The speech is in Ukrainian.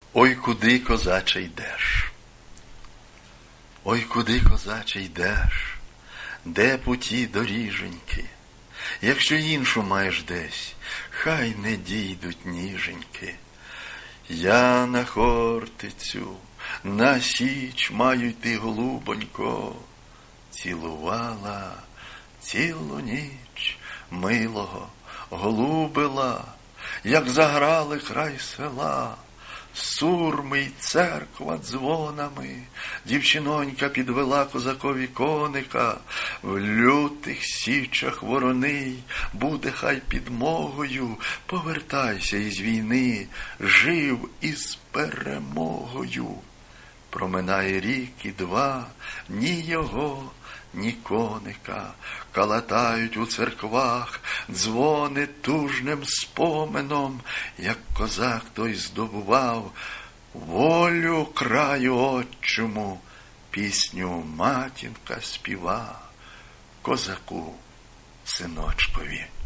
Ой, куди, козаче, йдеш? Ой, куди, козаче, йдеш? Де путі доріженьки? Якщо іншу маєш десь, хай не дійдуть ніженьки. Я на Хортицю, на Січ маю йти, голубонько. Цілувала цілу ніч милого голубила, як заграли край села. Сурми й церква дзвонами, дівчинонька підвела козакові коника. В лютих січах вороний буде хай підмогою. Повертайся із війни, жив із перемогою. Проминає рік і два, ні його, ні коника. Калатають у церквах дзвони тужним споменом, як козак той здобував волю краю отчому, пісню матінка співа козаку синочкові.